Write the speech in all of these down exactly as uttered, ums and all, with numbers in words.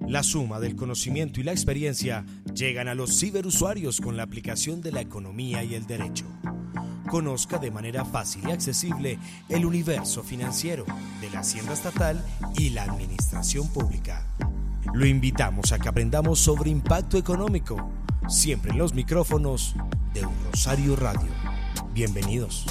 La suma del conocimiento y la experiencia llegan a los ciberusuarios con la aplicación de la economía y el derecho. Conozca de manera fácil y accesible el universo financiero de la Hacienda Estatal y la Administración Pública. Lo invitamos a que aprendamos sobre impacto económico, siempre en los micrófonos de Un Rosario Radio. Bienvenidos.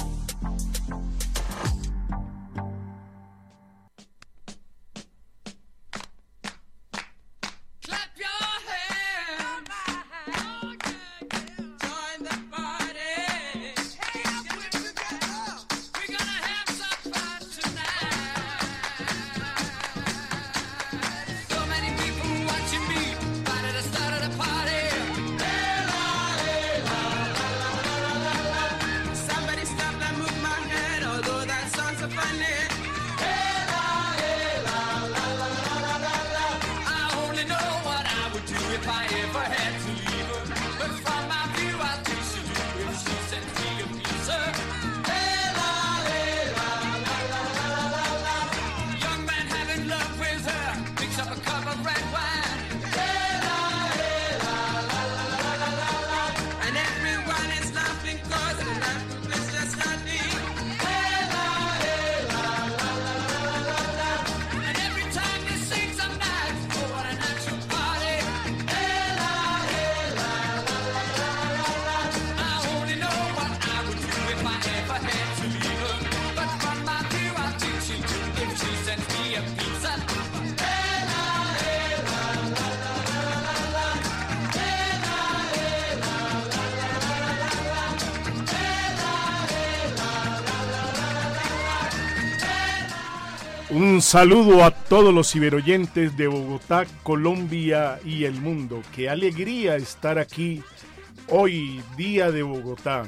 Un saludo a todos los ciberoyentes de Bogotá, Colombia y el mundo. Qué alegría estar aquí hoy, día de Bogotá.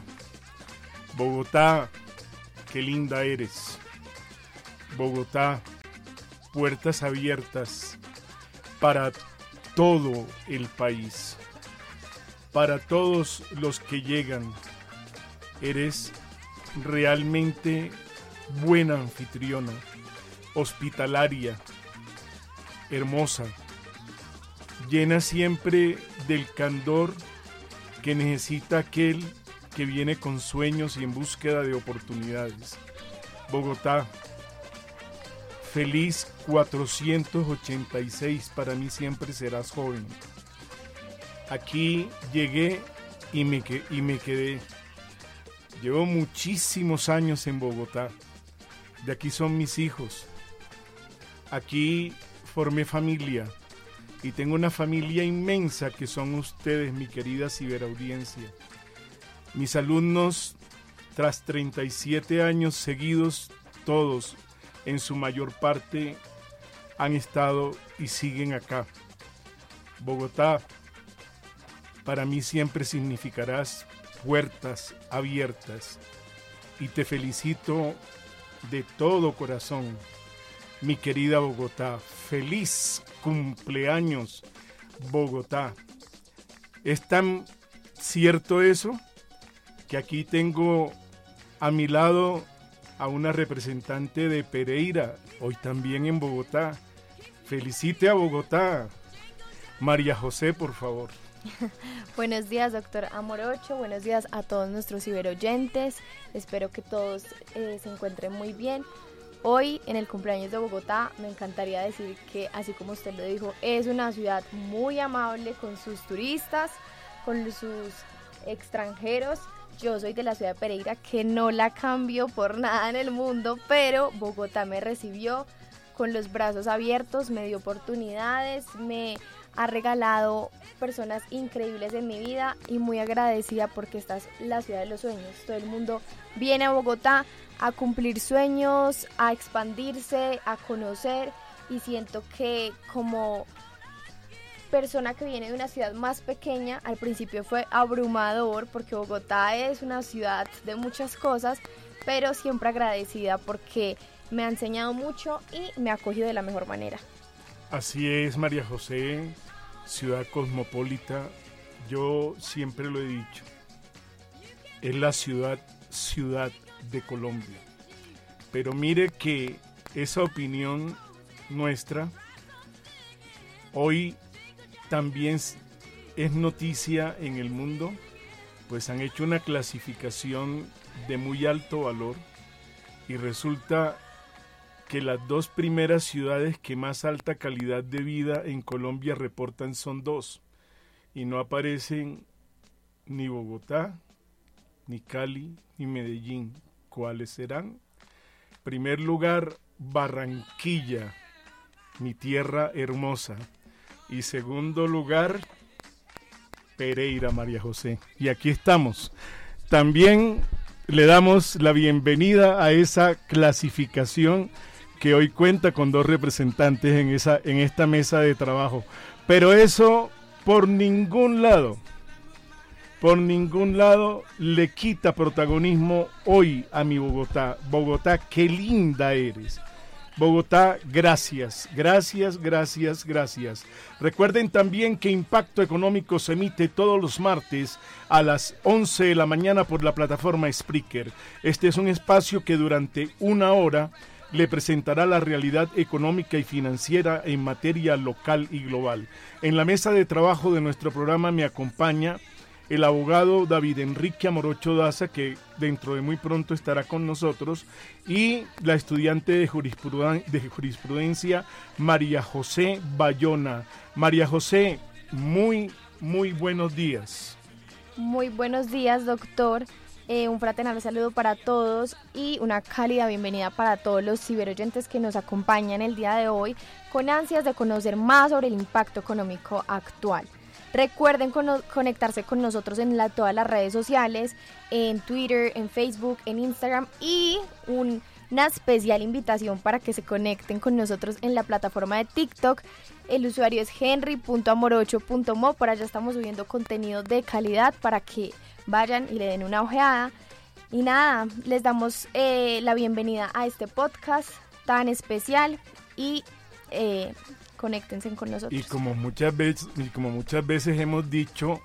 Bogotá, qué linda eres. Bogotá, puertas abiertas para todo el país, para todos los que llegan. Eres realmente buena anfitriona, hospitalaria, hermosa, llena siempre del candor que necesita aquel que viene con sueños y en búsqueda de oportunidades. Bogotá, feliz cuatrocientos ochenta y seis, para mí siempre serás joven. Aquí llegué y me, que, y me quedé. Llevo muchísimos años en Bogotá. De aquí son mis hijos. Aquí formé familia y tengo una familia inmensa que son ustedes, mi querida ciberaudiencia. Mis alumnos, tras treinta y siete años seguidos, todos, en su mayor parte, han estado y siguen acá. Bogotá, para mí siempre significarás puertas abiertas y te felicito de todo corazón. Mi querida Bogotá, feliz cumpleaños, Bogotá. Es tan cierto eso que aquí tengo a mi lado a una representante de Pereira, hoy también en Bogotá. Felicite a Bogotá. María José, por favor. Buenos días, doctor Amorocho, buenos días a todos nuestros ciberoyentes. Espero que todos eh, se encuentren muy bien. Hoy, en el cumpleaños de Bogotá, me encantaría decir que, así como usted lo dijo, es una ciudad muy amable con sus turistas, con sus extranjeros. Yo soy de la ciudad de Pereira, que no la cambio por nada en el mundo, pero Bogotá me recibió con los brazos abiertos, me dio oportunidades, me ha regalado personas increíbles en mi vida y muy agradecida porque esta es la ciudad de los sueños. Todo el mundo viene a Bogotá a cumplir sueños, a expandirse, a conocer, y siento que como persona que viene de una ciudad más pequeña, al principio fue abrumador porque Bogotá es una ciudad de muchas cosas, pero siempre agradecida porque me ha enseñado mucho y me ha acogido de la mejor manera. Así es, María José, ciudad cosmopolita. Yo siempre lo he dicho, es la ciudad, ciudad de Colombia. Pero mire que esa opinión nuestra Hoy también es noticia en el mundo, pues han hecho una clasificación de muy alto valor y resulta que las dos primeras ciudades que más alta calidad de vida en Colombia reportan son dos, y no aparecen ni Bogotá, ni Cali, ni Medellín. ¿Cuáles serán? Primer lugar, Barranquilla, mi tierra hermosa. Y segundo lugar, Pereira, María José. Y aquí estamos. También le damos la bienvenida a esa clasificación que hoy cuenta con dos representantes en, esa, en esta mesa de trabajo. Pero eso por ningún lado, por ningún lado le quita protagonismo hoy a mi Bogotá. Bogotá, qué linda eres. Bogotá, gracias, gracias, gracias, gracias. Recuerden también que Impacto Económico se emite todos los martes a las once de la mañana por la plataforma Spreaker. Este es un espacio que durante una hora le presentará la realidad económica y financiera en materia local y global. En la mesa de trabajo de nuestro programa me acompaña el abogado David Enrique Amorocho Daza, que dentro de muy pronto estará con nosotros, y la estudiante de jurisprudencia, de jurisprudencia María José Bayona. María José, muy, muy buenos días. Muy buenos días, doctor. Eh, un fraternal saludo para todos y una cálida bienvenida para todos los ciberoyentes que nos acompañan el día de hoy con ansias de conocer más sobre el impacto económico actual. Recuerden con- conectarse con nosotros en la, todas las redes sociales, en Twitter, en Facebook, en Instagram, y un, una especial invitación para que se conecten con nosotros en la plataforma de TikTok. El usuario es henry punto amorocho punto mo. Por allá estamos subiendo contenido de calidad para que vayan y le den una ojeada. Y nada, les damos eh, la bienvenida a este podcast tan especial y eh, conéctense con nosotros. Y como muchas veces, y como muchas veces hemos dicho,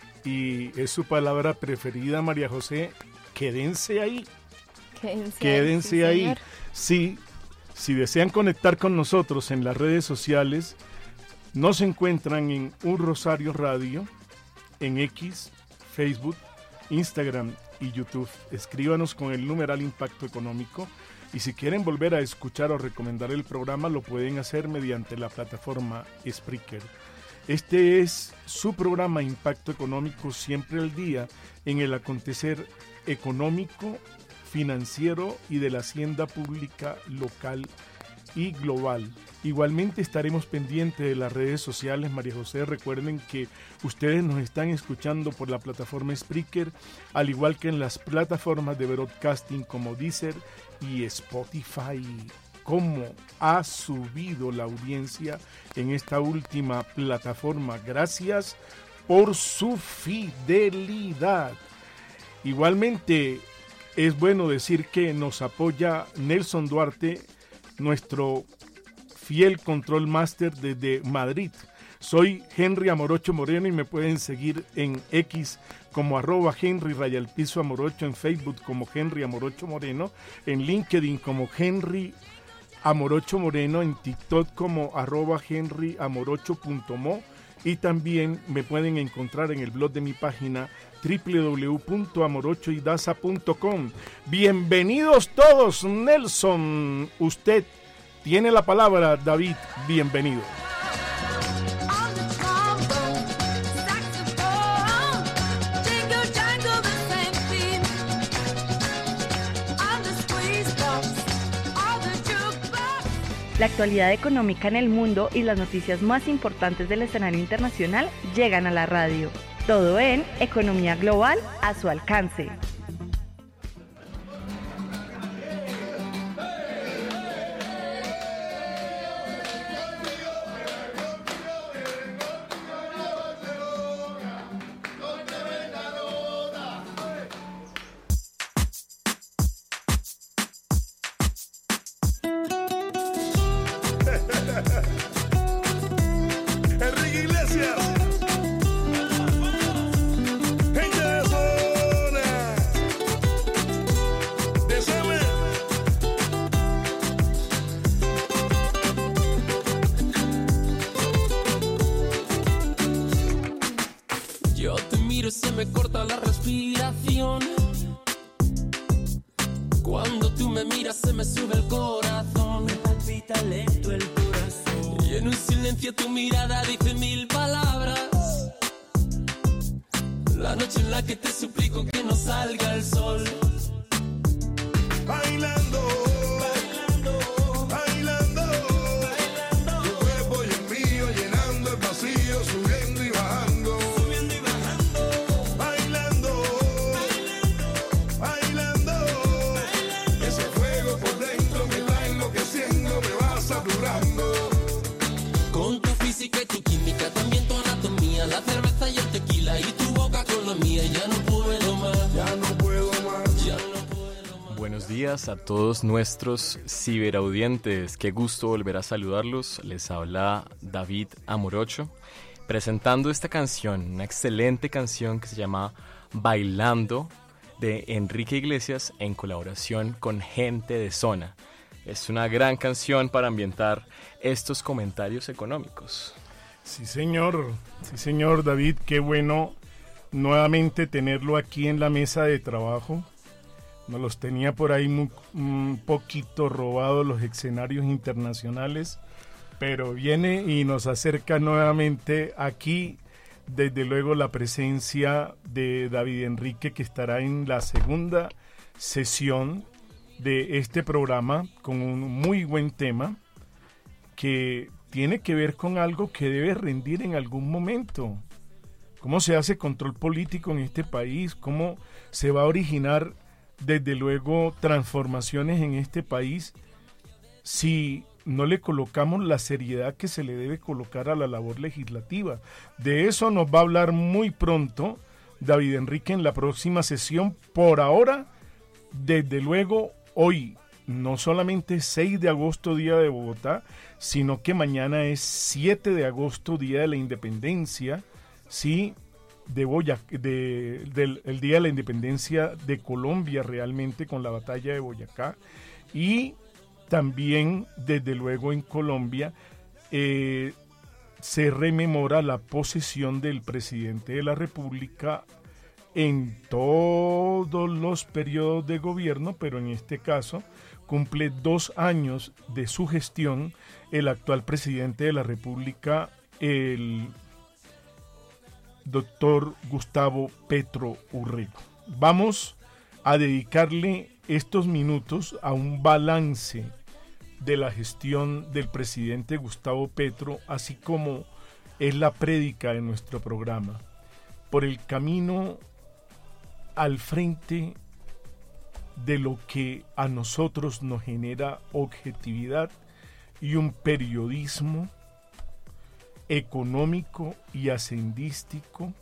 y es su palabra preferida, María José, quédense ahí. Quédense, Quédense ahí. ahí. Sí, Sí, si desean conectar con nosotros en las redes sociales, nos encuentran en Un Rosario Radio, en X, Facebook, Instagram y YouTube. Escríbanos con el numeral Impacto Económico. Y si quieren volver a escuchar o recomendar el programa, lo pueden hacer mediante la plataforma Spreaker. Este es su programa Impacto Económico, siempre al día en el acontecer económico, financiero y de la hacienda pública local y global. Igualmente estaremos pendientes de las redes sociales, María José. Recuerden que ustedes nos están escuchando por la plataforma Spreaker, al igual que en las plataformas de broadcasting como Deezer y Spotify. ¿Cómo ha subido la audiencia en esta última plataforma? Gracias por su fidelidad. Igualmente es bueno decir que nos apoya Nelson Duarte, nuestro fiel control master desde Madrid. Soy Henry Amorocho Moreno y me pueden seguir en X como arroba Henry Rayalpiso Amorocho, en Facebook como Henry Amorocho Moreno, en LinkedIn como Henry Amorocho Moreno, en TikTok como arroba Henry Amorocho punto mo, y también me pueden encontrar en el blog de mi página doble u doble u doble u punto amorocho y daza punto com. Bienvenidos todos. Nelson, usted tiene la palabra. David, bienvenido. La actualidad económica en el mundo y las noticias más importantes del escenario internacional llegan a la radio. Todo en Economía Global a su alcance. Enrique Iglesias. Gente de zona. Desame. miro se me corta la respiración. Cuando tú me miras se me sube el corazón. Me palpita lento el corazón. Y en un silencio tu mirada dice mil palabras. La noche en la que te suplico que no salga el sol. Bailando, bailando, bailando, bailando. Tu cuerpo y el mío llenando el vacío, subiendo y bajando, subiendo y bajando. Bailando, bailando, bailando, bailando. Ese fuego por dentro me va enloqueciendo, me va saturando. Con tu física y tu química, también tu anatomía, la cerveza y el tequila y tu boca con la mía. Ya no puedo más, Ya no puedo más. ya no puedo más. Buenos días a todos nuestros ciberaudientes. Qué gusto volver a saludarlos. Les habla David Amorocho, presentando esta canción, una excelente canción que se llama Bailando, de Enrique Iglesias en colaboración con Gente de Zona. Es una gran canción para ambientar estos comentarios económicos. Sí, señor. Sí, señor David. Qué bueno nuevamente tenerlo aquí en la mesa de trabajo. Nos los tenía por ahí muy- un poquito robados los escenarios internacionales, pero viene y nos acerca nuevamente aquí, desde luego, la presencia de David Enrique, que estará en la segunda sesión de este programa con un muy buen tema que tiene que ver con algo que debe rendir en algún momento. ¿Cómo se hace control político en este país? ¿Cómo se va a originar, desde luego, transformaciones en este país si no le colocamos la seriedad que se le debe colocar a la labor legislativa? De eso nos va a hablar muy pronto David Enrique en la próxima sesión. Por ahora, desde luego, hoy no solamente es seis de agosto, Día de Bogotá, sino que mañana es siete de agosto, Día de la Independencia, sí, de Boya, de, del el Día de la Independencia de Colombia, realmente, con la batalla de Boyacá. Y también, desde luego, en Colombia eh, se rememora la posesión del presidente de la República en todos los periodos de gobierno, pero en este caso cumple dos años de su gestión el actual presidente de la República, el doctor Gustavo Petro Urrego. Vamos a dedicarle estos minutos a un balance de la gestión del presidente Gustavo Petro, así como es la prédica de nuestro programa, por el camino al frente de lo que a nosotros nos genera objetividad y un periodismo económico y hacendístico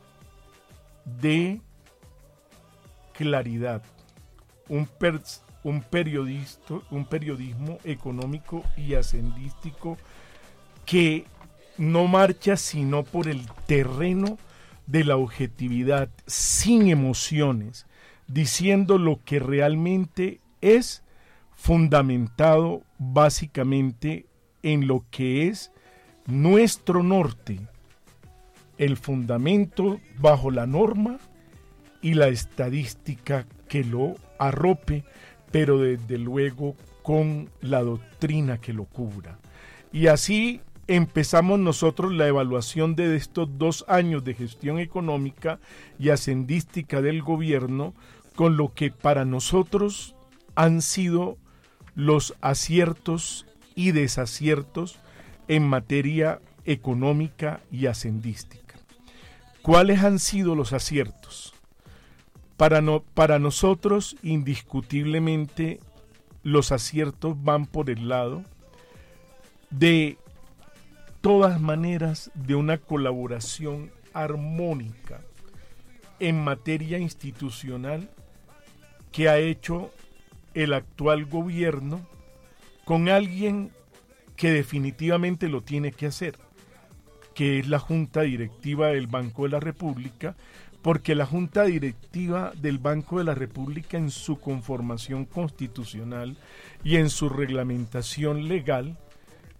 de claridad, un, per, un, periodista, un periodismo económico y hacendístico que no marcha sino por el terreno de la objetividad, sin emociones, diciendo lo que realmente es, fundamentado básicamente en lo que es nuestro norte, el fundamento bajo la norma y la estadística que lo arrope, pero desde luego con la doctrina que lo cubra. Y así empezamos nosotros la evaluación de estos dos años de gestión económica y hacendística del gobierno, con lo que para nosotros han sido los aciertos y desaciertos en materia económica y hacendística. ¿Cuáles han sido los aciertos? Para, no, para nosotros, indiscutiblemente, los aciertos van por el lado de todas maneras de una colaboración armónica en materia institucional que ha hecho el actual gobierno con alguien que definitivamente lo tiene que hacer, que es la Junta Directiva del Banco de la República, porque la Junta Directiva del Banco de la República, en su conformación constitucional y en su reglamentación legal,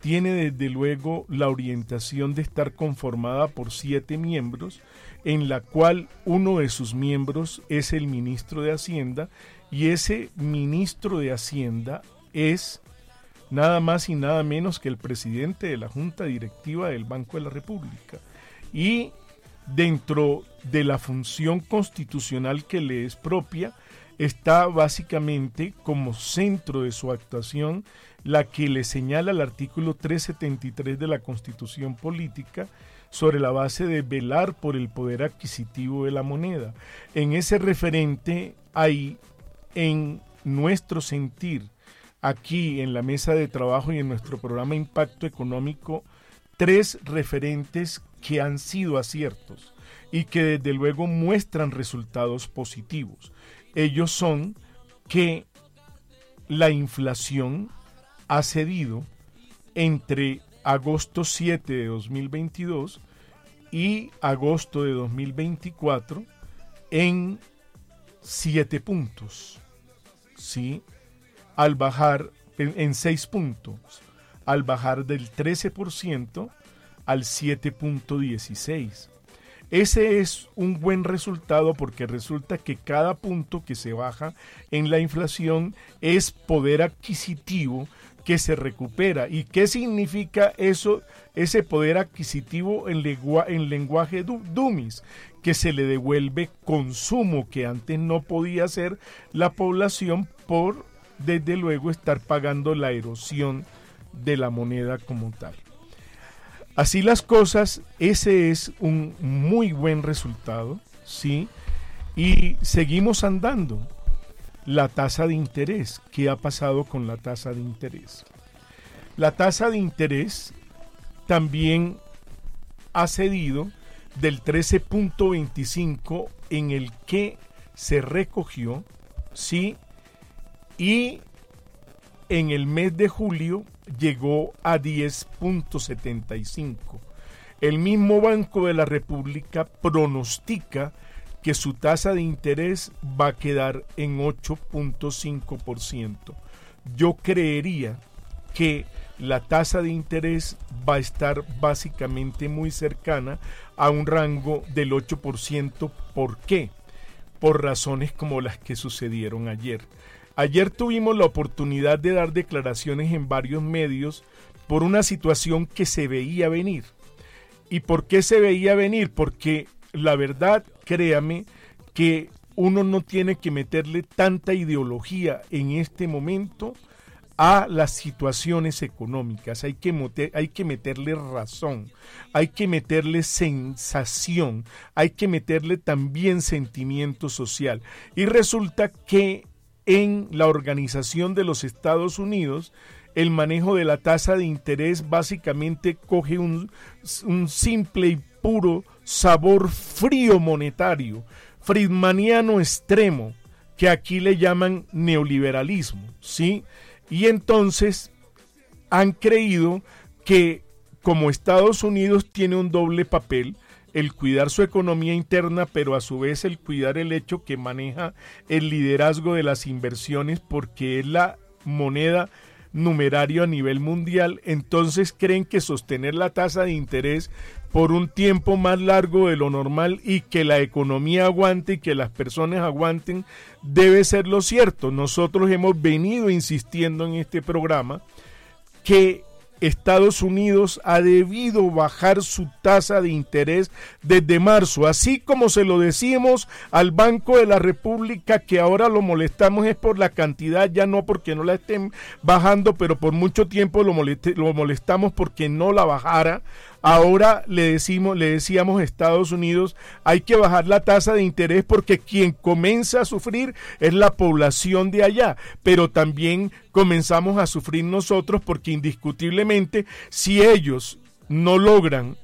tiene desde luego la orientación de estar conformada por siete miembros, en la cual uno de sus miembros es el ministro de Hacienda, y ese ministro de Hacienda es nada más y nada menos que el presidente de la Junta Directiva del Banco de la República. Y dentro de la función constitucional que le es propia, está básicamente como centro de su actuación la que le señala el artículo trescientos setenta y tres de la Constitución Política, sobre la base de velar por el poder adquisitivo de la moneda. En ese referente hay, en nuestro sentir, aquí en la mesa de trabajo y en nuestro programa Impacto Económico, tres referentes que han sido aciertos y que desde luego muestran resultados positivos. Ellos son que la inflación ha cedido entre agosto siete de dos mil veintidós y agosto de dos mil veinticuatro en siete puntos, ¿sí? Al bajar en, en seis puntos, al bajar del trece por ciento al siete punto dieciséis. Ese es un buen resultado porque resulta que cada punto que se baja en la inflación es poder adquisitivo que se recupera. ¿Y qué significa eso, ese poder adquisitivo en, lengua, en lenguaje du, dummies? Que se le devuelve consumo que antes no podía hacer la población por, desde luego, estar pagando la erosión de la moneda como tal. Así las cosas, ese es un muy buen resultado, ¿sí? Y seguimos andando. La tasa de interés, ¿qué ha pasado con la tasa de interés? La tasa de interés también ha cedido del trece punto veinticinco en el que se recogió, ¿sí? Y en el mes de julio llegó a diez punto setenta y cinco. El mismo Banco de la República pronostica que su tasa de interés va a quedar en ocho punto cinco por ciento. Yo creería que la tasa de interés va a estar básicamente muy cercana a un rango del ocho por ciento. ¿Por qué? Por razones como las que sucedieron ayer. Ayer tuvimos la oportunidad de dar declaraciones en varios medios por una situación que se veía venir. ¿Y por qué se veía venir? Porque la verdad, créame, que uno no tiene que meterle tanta ideología en este momento a las situaciones económicas. Hay que, meter, hay que meterle razón, hay que meterle sensación, hay que meterle también sentimiento social. Y resulta que en la Organización de los Estados Unidos, el manejo de la tasa de interés básicamente coge un, un simple y puro sabor frío monetario, friedmaniano extremo, que aquí le llaman neoliberalismo, ¿sí? Y entonces han creído que como Estados Unidos tiene un doble papel, el cuidar su economía interna, pero a su vez el cuidar el hecho que maneja el liderazgo de las inversiones porque es la moneda numerario a nivel mundial, entonces creen que sostener la tasa de interés por un tiempo más largo de lo normal y que la economía aguante y que las personas aguanten debe ser lo cierto. Nosotros hemos venido insistiendo en este programa que Estados Unidos ha debido bajar su tasa de interés desde marzo, así como se lo decimos al Banco de la República, que ahora lo molestamos es por la cantidad, ya no porque no la estén bajando, pero por mucho tiempo lo, moleste, lo molestamos porque no la bajara. Ahora le decimos, le decíamos a Estados Unidos, hay que bajar la tasa de interés porque quien comienza a sufrir es la población de allá, pero también comenzamos a sufrir nosotros porque indiscutiblemente si ellos no logran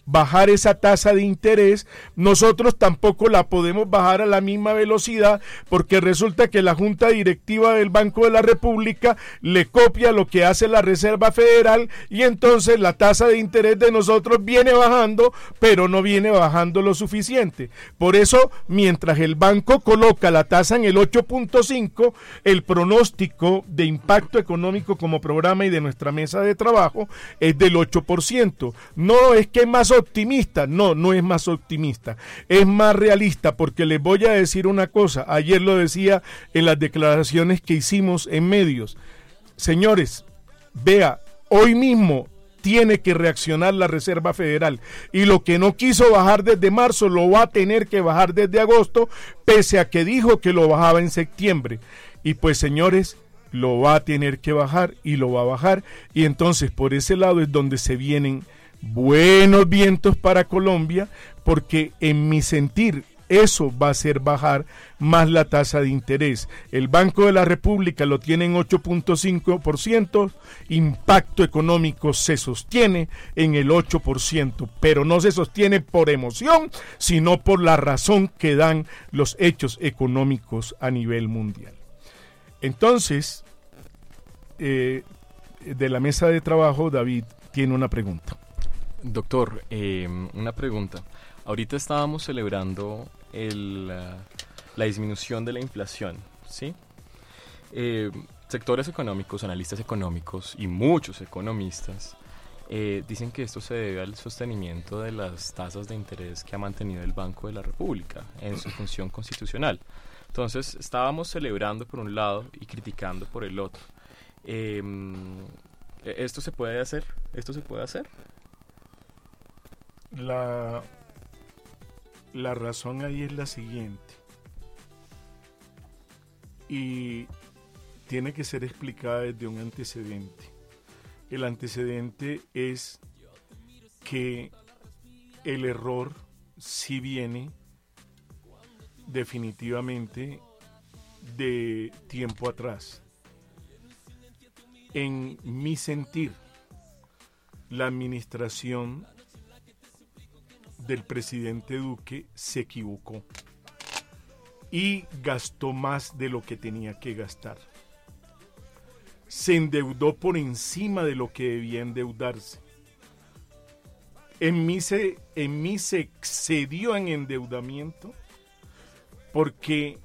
bajar esa tasa de interés, nosotros tampoco la podemos bajar a la misma velocidad, porque resulta que la Junta Directiva del Banco de la República le copia lo que hace la Reserva Federal y entonces la tasa de interés de nosotros viene bajando, pero no viene bajando lo suficiente. Por eso, mientras el banco coloca la tasa en el ocho punto cinco, el pronóstico de impacto económico como programa y de nuestra mesa de trabajo es del ocho por ciento. No es que es más optimista, no, no es más optimista, es más realista, porque les voy a decir una cosa, ayer lo decía en las declaraciones que hicimos en medios. Señores, vea, hoy mismo tiene que reaccionar la Reserva Federal y lo que no quiso bajar desde marzo lo va a tener que bajar desde agosto, pese a que dijo que lo bajaba en septiembre. Y pues, señores, lo va a tener que bajar y lo va a bajar, y entonces por ese lado es donde se vienen buenos vientos para Colombia, porque en mi sentir eso va a hacer bajar más la tasa de interés. El Banco de la República lo tiene en ocho punto cinco por ciento, impacto económico se sostiene en el ocho por ciento, pero no se sostiene por emoción, sino por la razón que dan los hechos económicos a nivel mundial. Entonces, eh, de la mesa de trabajo, David tiene una pregunta. Doctor, eh, una pregunta. Ahorita estábamos celebrando el, uh, la disminución de la inflación, ¿sí? Eh, sectores económicos, analistas económicos y muchos economistas eh, dicen que esto se debe al sostenimiento de las tasas de interés que ha mantenido el Banco de la República en su función constitucional. Entonces, estábamos celebrando por un lado y criticando por el otro. Eh, ¿Esto se puede hacer? ¿Esto se puede hacer? La, la razón ahí es la siguiente, y tiene que ser explicada desde un antecedente. El antecedente es que el error sí viene definitivamente de tiempo atrás. En mi sentir, la administración del presidente Duque se equivocó y gastó más de lo que tenía que gastar. Se endeudó por encima de lo que debía endeudarse. En mí se, en mí se excedió en endeudamiento, porque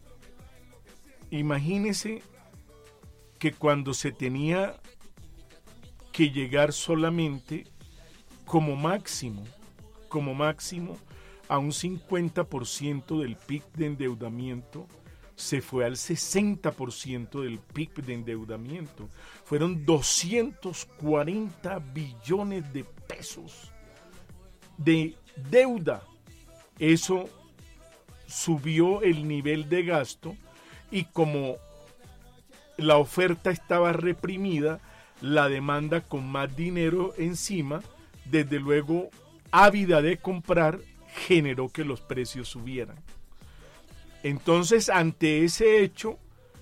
imagínese que cuando se tenía que llegar solamente como máximo como máximo a un cincuenta por ciento del P I B de endeudamiento, se fue al sesenta por ciento del P I B de endeudamiento. Fueron doscientos cuarenta billones de pesos de deuda. Eso subió el nivel de gasto, y como la oferta estaba reprimida, la demanda con más dinero encima, desde luego ávida de comprar, generó que los precios subieran. Entonces, ante ese hecho,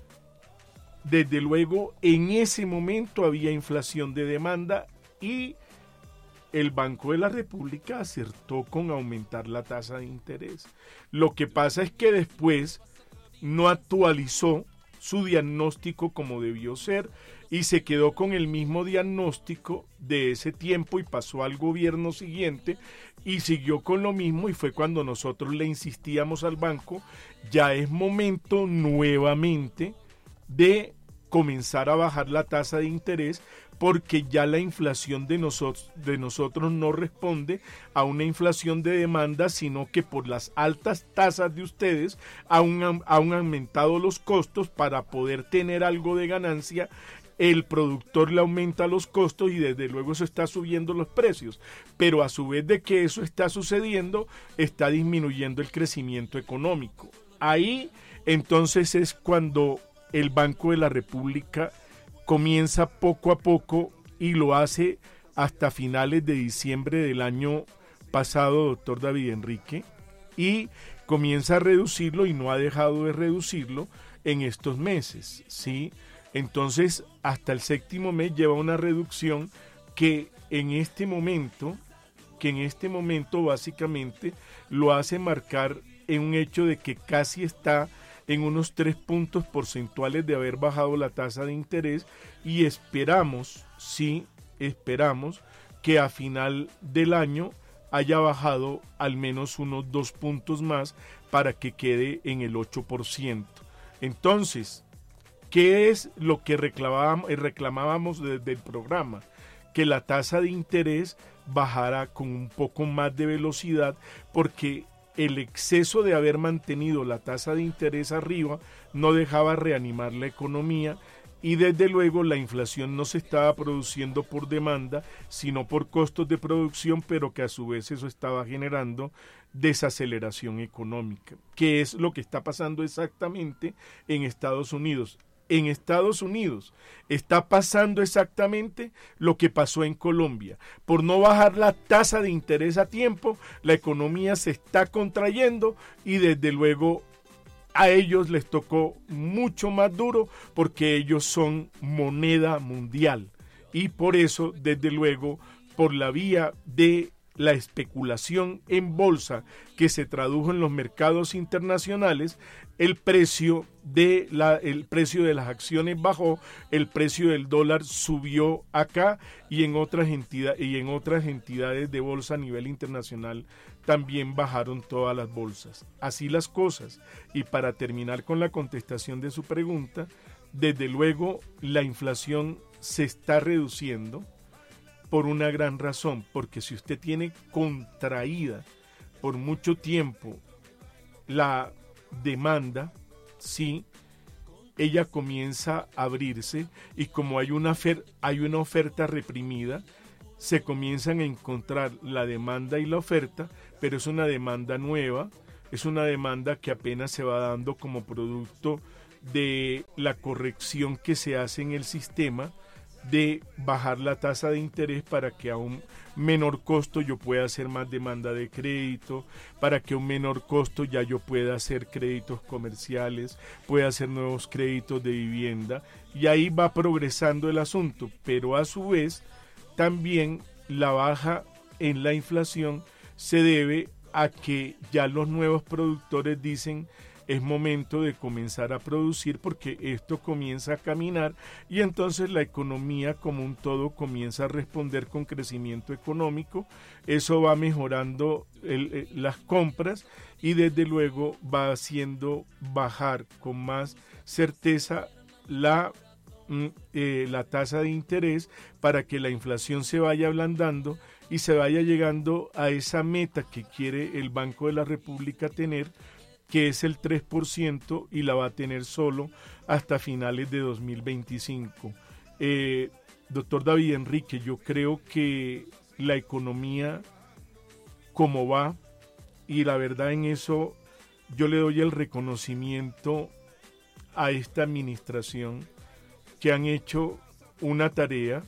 desde luego, en ese momento había inflación de demanda y el Banco de la República acertó con aumentar la tasa de interés. Lo que pasa es que después no actualizó su diagnóstico como debió ser y se quedó con el mismo diagnóstico de ese tiempo y pasó al gobierno siguiente y siguió con lo mismo, y fue cuando nosotros le insistíamos al banco: ya es momento nuevamente de comenzar a bajar la tasa de interés, porque ya la inflación de nosotros, de nosotros no responde a una inflación de demanda, sino que por las altas tasas de ustedes han, han aumentado los costos. Para poder tener algo de ganancia, el productor le aumenta los costos y desde luego eso está subiendo los precios, pero a su vez de que eso está sucediendo, está disminuyendo el crecimiento económico. Ahí entonces es cuando el Banco de la República comienza poco a poco, y lo hace hasta finales de diciembre del año pasado, doctor David Enrique, y comienza a reducirlo y no ha dejado de reducirlo en estos meses, ¿sí? Entonces, hasta el séptimo mes lleva una reducción que en este momento que en este momento básicamente lo hace marcar en un hecho de que casi está en unos tres puntos porcentuales de haber bajado la tasa de interés, y esperamos, sí, esperamos que a final del año haya bajado al menos unos dos puntos más para que quede en el ocho por ciento. Entonces, ¿qué es lo que reclamábamos, reclamábamos desde el programa? Que la tasa de interés bajara con un poco más de velocidad, porque el exceso de haber mantenido la tasa de interés arriba no dejaba reanimar la economía, y desde luego la inflación no se estaba produciendo por demanda, sino por costos de producción, pero que a su vez eso estaba generando desaceleración económica, que es lo que está pasando exactamente en Estados Unidos. En Estados Unidos está pasando exactamente lo que pasó en Colombia. Por no bajar la tasa de interés a tiempo, la economía se está contrayendo, y desde luego a ellos les tocó mucho más duro porque ellos son moneda mundial, y por eso, desde luego, por la vía de la especulación en bolsa que se tradujo en los mercados internacionales, el precio de la el precio de las acciones bajó, el precio del dólar subió acá, y en otras entidades y en otras entidades de bolsa a nivel internacional también bajaron todas las bolsas. Así las cosas. Y para terminar con la contestación de su pregunta, desde luego la inflación se está reduciendo por una gran razón, porque si usted tiene contraída por mucho tiempo la demanda, sí, ella comienza a abrirse, y como hay una, fer- hay una oferta reprimida, se comienzan a encontrar la demanda y la oferta, pero es una demanda nueva, es una demanda que apenas se va dando como producto de la corrección que se hace en el sistema, de bajar la tasa de interés para que a un menor costo yo pueda hacer más demanda de crédito, para que a un menor costo ya yo pueda hacer créditos comerciales, pueda hacer nuevos créditos de vivienda, y ahí va progresando el asunto. Pero a su vez también la baja en la inflación se debe a que ya los nuevos productores dicen: es momento de comenzar a producir, porque esto comienza a caminar, y entonces la economía como un todo comienza a responder con crecimiento económico. Eso va mejorando el, eh, las compras, y desde luego va haciendo bajar con más certeza la, mm, eh, la tasa de interés, para que la inflación se vaya ablandando y se vaya llegando a esa meta que quiere el Banco de la República tener, que es el tres por ciento, y la va a tener solo hasta finales de dos mil veinticinco. Eh, doctor David Enrique, yo creo que la economía como va, y la verdad en eso yo le doy el reconocimiento a esta administración, que han hecho una tarea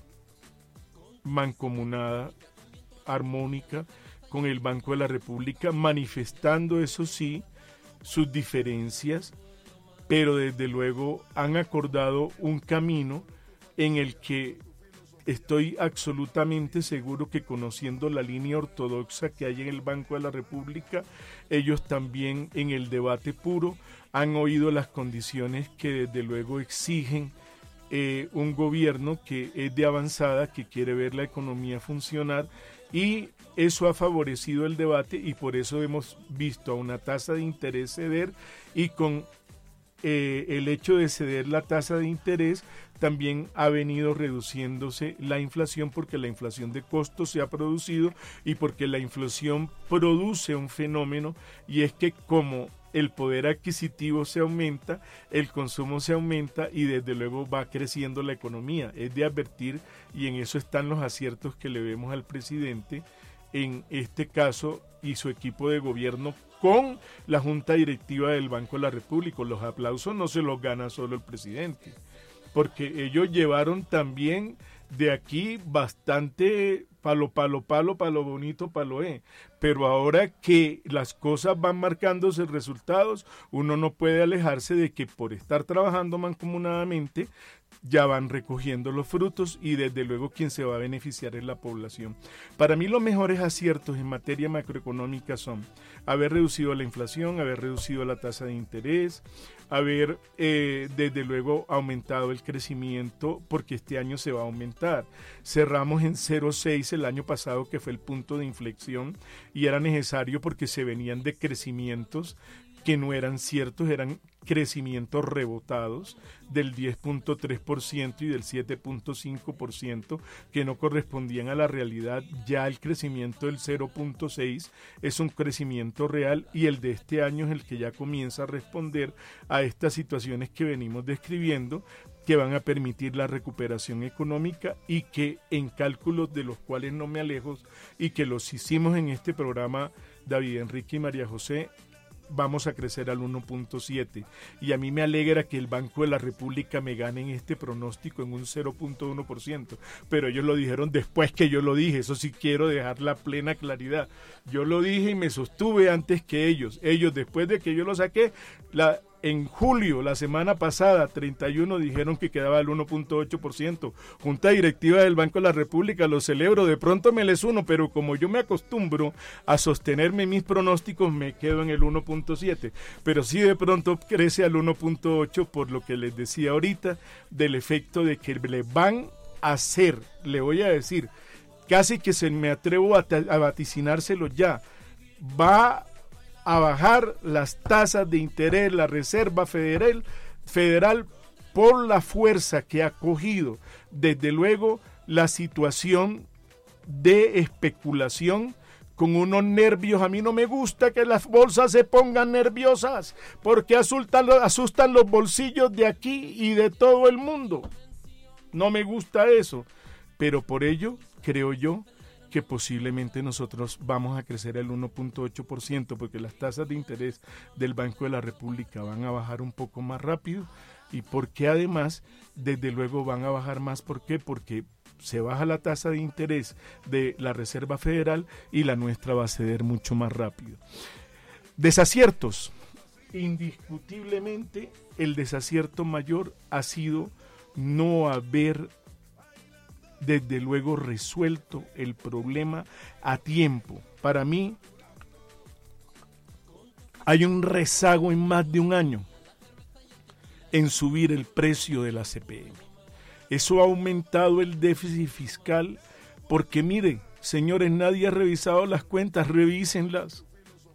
mancomunada, armónica, con el Banco de la República, manifestando, eso sí, sus diferencias, pero desde luego han acordado un camino en el que estoy absolutamente seguro que, conociendo la línea ortodoxa que hay en el Banco de la República, ellos también en el debate puro han oído las condiciones que desde luego exigen eh, un gobierno que es de avanzada, que quiere ver la economía funcionar, y eso ha favorecido el debate, y por eso hemos visto a una tasa de interés ceder, y con eh, el hecho de ceder la tasa de interés también ha venido reduciéndose la inflación, porque la inflación de costos se ha producido, y porque la inflación produce un fenómeno, y es que como el poder adquisitivo se aumenta, el consumo se aumenta, y desde luego va creciendo la economía. Es de advertir, y en eso están los aciertos que le vemos al presidente en este caso y su equipo de gobierno con la Junta Directiva del Banco de la República. Los aplausos no se los gana solo el presidente, porque ellos llevaron también de aquí bastante palo, palo, palo, palo bonito, palo eh. Pero ahora que las cosas van marcándose resultados, uno no puede alejarse de que por estar trabajando mancomunadamente ya van recogiendo los frutos y desde luego quien se va a beneficiar es la población. Para mí los mejores aciertos en materia macroeconómica son haber reducido la inflación, haber reducido la tasa de interés, haber eh, desde luego aumentado el crecimiento, porque este año se va a aumentar. Cerramos en cero coma seis el año pasado, que fue el punto de inflexión, y era necesario porque se venían de crecimientos que no eran ciertos, eran crecimientos rebotados del diez punto tres por ciento y del siete punto cinco por ciento que no correspondían a la realidad. Ya el crecimiento del cero punto seis es un crecimiento real y el de este año es el que ya comienza a responder a estas situaciones que venimos describiendo, que van a permitir la recuperación económica y que en cálculos de los cuales no me alejo y que los hicimos en este programa David Enrique y María José, vamos a crecer al uno punto siete y a mí me alegra que el Banco de la República me gane en este pronóstico en un cero punto uno por ciento, pero ellos lo dijeron después que yo lo dije. Eso sí quiero dejar la plena claridad. Yo lo dije y me sostuve antes que ellos. Ellos, después de que yo lo saqué, la en julio, la semana pasada, treinta y uno, dijeron que quedaba el uno punto ocho por ciento. Junta directiva del Banco de la República, lo celebro, de pronto me les uno, pero como yo me acostumbro a sostenerme mis pronósticos, me quedo en el uno punto siete. Pero sí de pronto crece al uno punto ocho por lo que les decía ahorita, del efecto de que le van a hacer, le voy a decir, casi que se me atrevo a, a vaticinárselo ya, va a bajar las tasas de interés la Reserva Federal, Federal por la fuerza que ha cogido, desde luego, la situación de especulación con unos nervios. A mí no me gusta que las bolsas se pongan nerviosas porque asustan, asustan los bolsillos de aquí y de todo el mundo. No me gusta eso, pero por ello creo yo que posiblemente nosotros vamos a crecer el uno punto ocho por ciento porque las tasas de interés del Banco de la República van a bajar un poco más rápido y porque además desde luego van a bajar más. ¿Por qué? Porque se baja la tasa de interés de la Reserva Federal y la nuestra va a ceder mucho más rápido. Desaciertos. Indiscutiblemente el desacierto mayor ha sido no haber desde luego resuelto el problema a tiempo. Para mí hay un rezago en más de un año en subir el precio de la C P M. Eso ha aumentado el déficit fiscal porque mire, señores, nadie ha revisado las cuentas, revísenlas.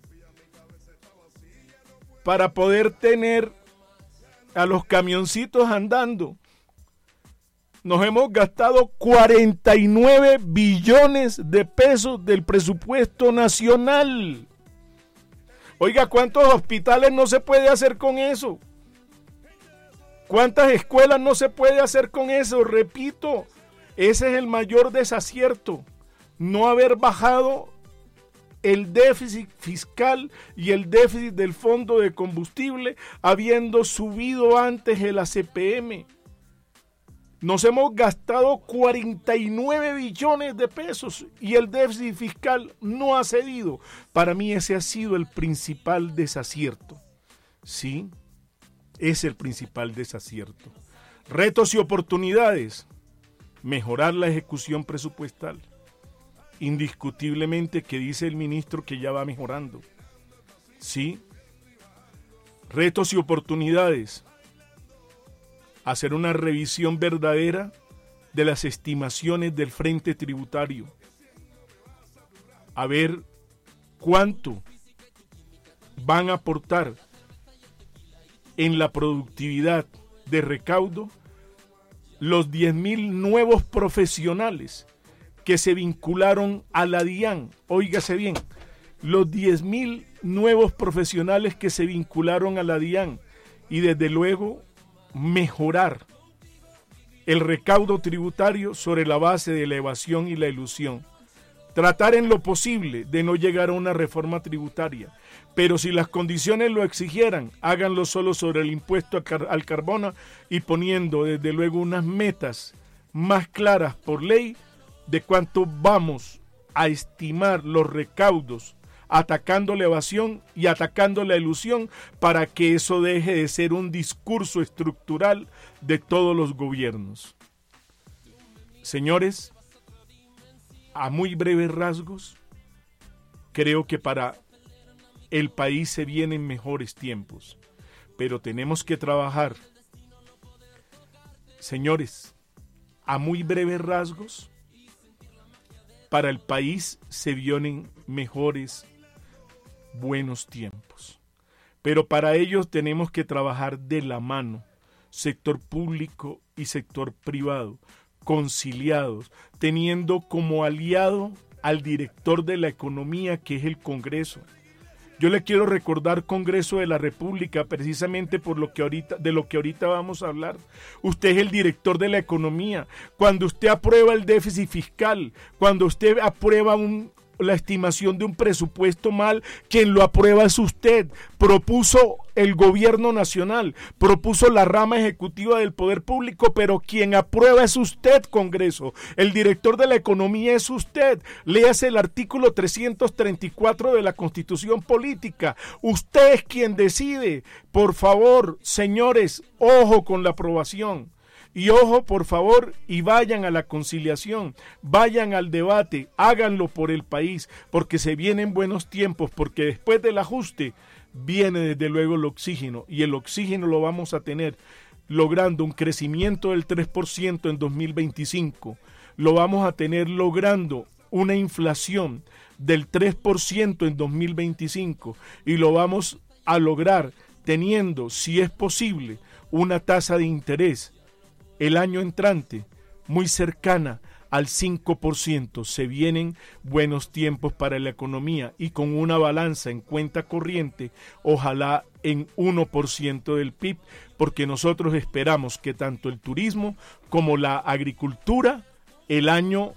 Para poder tener a los camioncitos andando, nos hemos gastado cuarenta y nueve billones de pesos del presupuesto nacional. Oiga, ¿cuántos hospitales no se puede hacer con eso? ¿Cuántas escuelas no se puede hacer con eso? Repito, ese es el mayor desacierto. No haber bajado el déficit fiscal y el déficit del fondo de combustible, habiendo subido antes el A C P M. Nos hemos gastado cuarenta y nueve billones de pesos y el déficit fiscal no ha cedido. Para mí ese ha sido el principal desacierto. Sí, es el principal desacierto. Retos y oportunidades. Mejorar la ejecución presupuestal. Indiscutiblemente que dice el ministro que ya va mejorando. Sí. Retos y oportunidades. Hacer una revisión verdadera de las estimaciones del frente tributario. A ver cuánto van a aportar en la productividad de recaudo los diez mil nuevos profesionales que se vincularon a la DIAN. Óigase bien, los diez mil nuevos profesionales que se vincularon a la DIAN y desde luego mejorar el recaudo tributario sobre la base de la evasión y la elusión. Tratar en lo posible de no llegar a una reforma tributaria, pero si las condiciones lo exigieran, háganlo solo sobre el impuesto al, car- al carbono y poniendo desde luego unas metas más claras por ley de cuánto vamos a estimar los recaudos atacando la evasión y atacando la ilusión para que eso deje de ser un discurso estructural de todos los gobiernos. Señores, a muy breves rasgos, creo que para el país se vienen mejores tiempos, pero tenemos que trabajar. Señores, a muy breves rasgos, para el país se vienen mejores, buenos tiempos. Pero para ellos tenemos que trabajar de la mano, sector público y sector privado, conciliados, teniendo como aliado al director de la economía, que es el Congreso. Yo le quiero recordar, Congreso de la República, precisamente por lo que ahorita, de lo que ahorita vamos a hablar. Usted es el director de la economía. Cuando usted aprueba el déficit fiscal, cuando usted aprueba un, la estimación de un presupuesto mal, quien lo aprueba es usted. Propuso el gobierno nacional, propuso la rama ejecutiva del poder público, pero quien aprueba es usted, Congreso. El director de la economía es usted. Léase el artículo trescientos treinta y cuatro de la Constitución Política. Usted es quien decide. Por favor, señores, ojo con la aprobación. Y ojo, por favor, y vayan a la conciliación, vayan al debate, háganlo por el país, porque se vienen buenos tiempos, porque después del ajuste viene desde luego el oxígeno, y el oxígeno lo vamos a tener logrando un crecimiento del tres por ciento en dos mil veinticinco, lo vamos a tener logrando una inflación del tres por ciento en dos mil veinticinco, y lo vamos a lograr teniendo, si es posible, una tasa de interés el año entrante muy cercana al cinco por ciento. Se vienen buenos tiempos para la economía y con una balanza en cuenta corriente, ojalá en uno por ciento del P I B, porque nosotros esperamos que tanto el turismo como la agricultura el año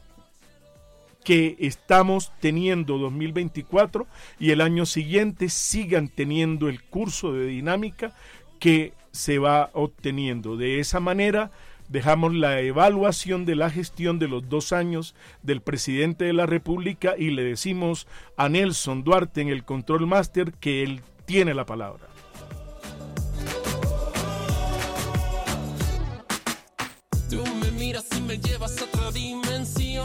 que estamos teniendo dos mil veinticuatro y el año siguiente sigan teniendo el curso de dinámica que se va obteniendo. De esa manera dejamos la evaluación de la gestión de los dos años del presidente de la República y le decimos a Nelson Duarte en el Control Master que él tiene la palabra. Tú me miras y me llevas a otra dimensión.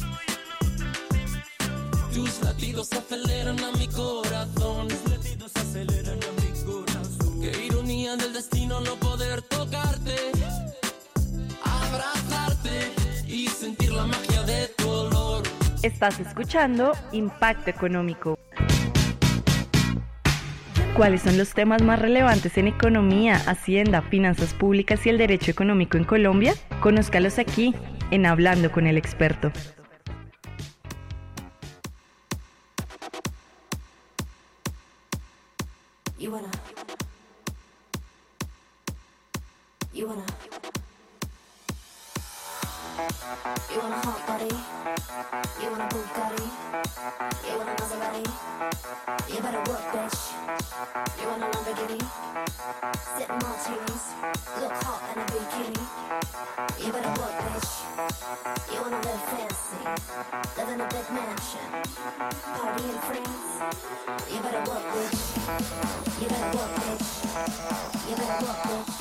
Tus latidos aceleran a mi corazón. Tus latidos aceleran a mi corazón. Qué ironía del destino no poder tocarte, abrazarte y sentir la magia de tu olor. Estás escuchando Impacto Económico. ¿Cuáles son los temas más relevantes en economía, hacienda, finanzas públicas y el derecho económico en Colombia? Conózcalos aquí, en Hablando con el Experto. You wanna, you wanna, you wanna hot body, you wanna Bugatti, you wanna Maserati, you better work, bitch. You wanna Lamborghini, sip martinis, look hot in a bikini. You better work, bitch. You wanna live fancy, live in a big mansion, party in France. You better work, bitch. You better work, bitch. You better work, bitch.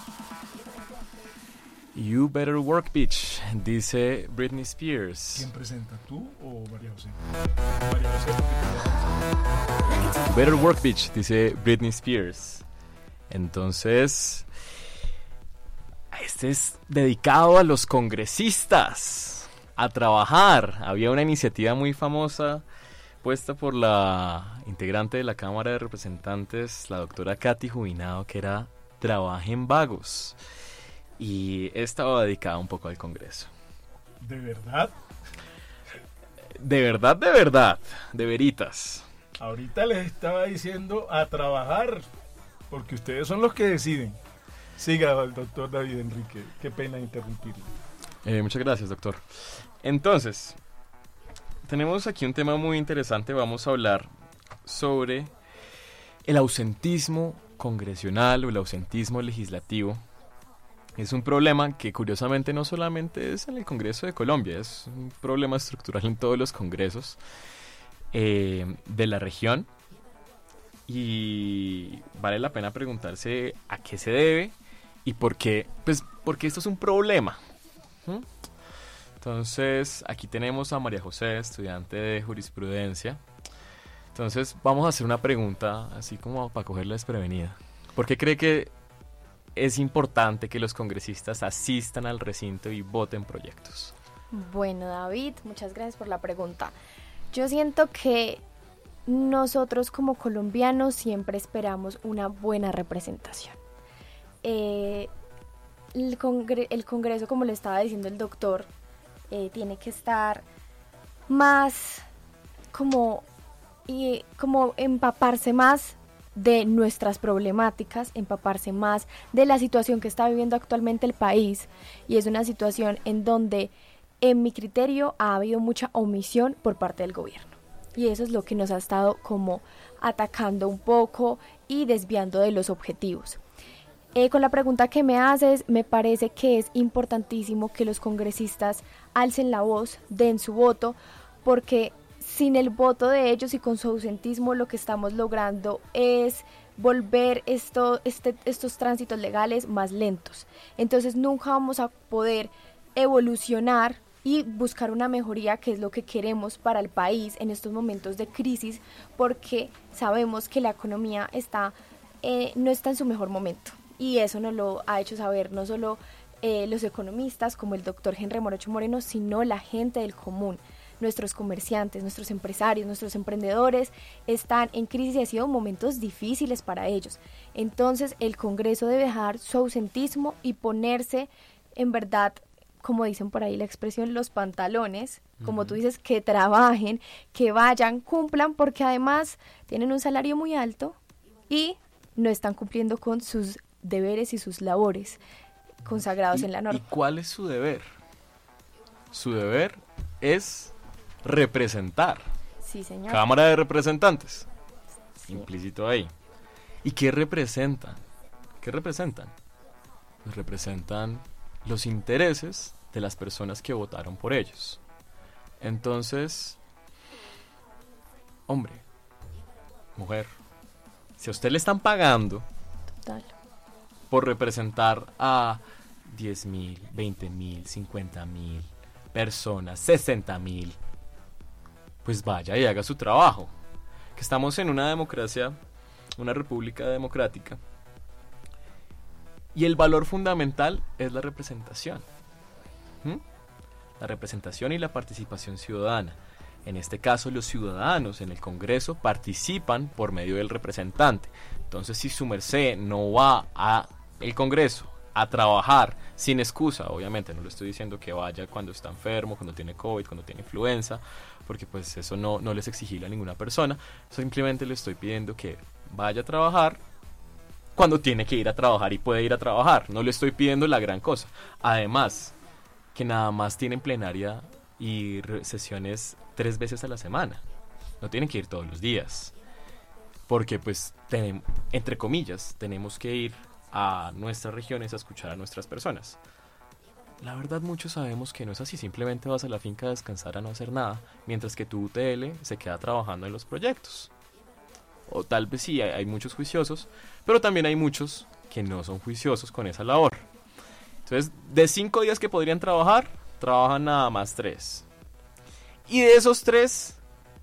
You better work, bitch, dice Britney Spears. ¿Quién presenta, tú o María José? María José. Better work, bitch, dice Britney Spears. Entonces, este es dedicado a los congresistas, a trabajar. Había una iniciativa muy famosa puesta por la integrante de la Cámara de Representantes, la doctora Katy Jubinado, que era Trabajen vagos. Y estaba dedicada un poco al Congreso. ¿De verdad? De verdad, de verdad, de veritas. Ahorita les estaba diciendo a trabajar, porque ustedes son los que deciden. Siga, el doctor David Enrique. Qué pena interrumpirlo. Eh, muchas gracias, doctor. Entonces, tenemos aquí un tema muy interesante. Vamos a hablar sobre el ausentismo congresional o el ausentismo legislativo. Es un problema que curiosamente no solamente es en el Congreso de Colombia, es un problema estructural en todos los congresos. eh, de la región, y vale la pena preguntarse a qué se debe y por qué, pues porque esto es un problema. ¿Mm? Entonces, aquí tenemos a María José, estudiante de jurisprudencia. Entonces, vamos a hacer una pregunta así como para cogerla desprevenida. ¿Por qué cree que es importante que los congresistas asistan al recinto y voten proyectos? Bueno, David, muchas gracias por la pregunta. Yo siento que nosotros como colombianos siempre esperamos una buena representación. Eh, el, congre- el Congreso, como le estaba diciendo el doctor, eh, tiene que estar más como, y, como empaparse más de nuestras problemáticas, empaparse más de la situación que está viviendo actualmente el país, y es una situación en donde, en mi criterio, ha habido mucha omisión por parte del gobierno, y eso es lo que nos ha estado como atacando un poco y desviando de los objetivos. Eh, con la pregunta que me haces, me parece que es importantísimo que los congresistas alcen la voz, den su voto, porque sin el voto de ellos y con su ausentismo lo que estamos logrando es volver esto, este, estos tránsitos legales más lentos. Entonces nunca vamos a poder evolucionar y buscar una mejoría, que es lo que queremos para el país en estos momentos de crisis, porque sabemos que la economía está, eh, no está en su mejor momento. Y eso nos lo ha hecho saber no solo eh, los economistas como el doctor Henry Morocho Moreno, sino la gente del común. Nuestros comerciantes, nuestros empresarios, nuestros emprendedores están en crisis y han sido momentos difíciles para ellos. Entonces el Congreso debe dejar su ausentismo y ponerse, en verdad, como dicen por ahí la expresión, los pantalones, como uh-huh. tú dices, que trabajen, que vayan, cumplan, porque además tienen un salario muy alto y no están cumpliendo con sus deberes y sus labores consagrados ¿Y, en la norma. ¿Y cuál es su deber? Su deber es representar. Sí, señor. Cámara de Representantes. Sí. Implícito ahí. ¿Y qué representan? ¿Qué representan? Pues representan los intereses de las personas que votaron por ellos. Entonces, hombre, mujer, si a usted le están pagando Total. por representar a diez mil, veinte mil, cincuenta mil personas, sesenta mil, pues vaya y haga su trabajo. Que estamos en una democracia, una república democrática, y el valor fundamental es la representación. ¿Mm? La representación y la participación ciudadana. En este caso, los ciudadanos en el Congreso participan por medio del representante. Entonces, si su merced no va a el Congreso a trabajar sin excusa, obviamente no le estoy diciendo que vaya cuando está enfermo, cuando tiene COVID, cuando tiene influenza, porque pues eso no, no les exigirle a ninguna persona. Simplemente le estoy pidiendo que vaya a trabajar cuando tiene que ir a trabajar y puede ir a trabajar. No le estoy pidiendo la gran cosa. Además, que nada más tienen plenaria y sesiones tres veces a la semana. No tienen que ir todos los días. Porque pues, tenemos, entre comillas, tenemos que ir a nuestras regiones a escuchar a nuestras personas. La verdad, muchos sabemos que no es así. Simplemente vas a la finca a descansar, a no hacer nada, mientras que tu U T L se queda trabajando en los proyectos. O tal vez sí, hay, hay muchos juiciosos, pero también hay muchos que no son juiciosos con esa labor. Entonces, de cinco días que podrían trabajar, trabajan nada más tres. Y de esos tres,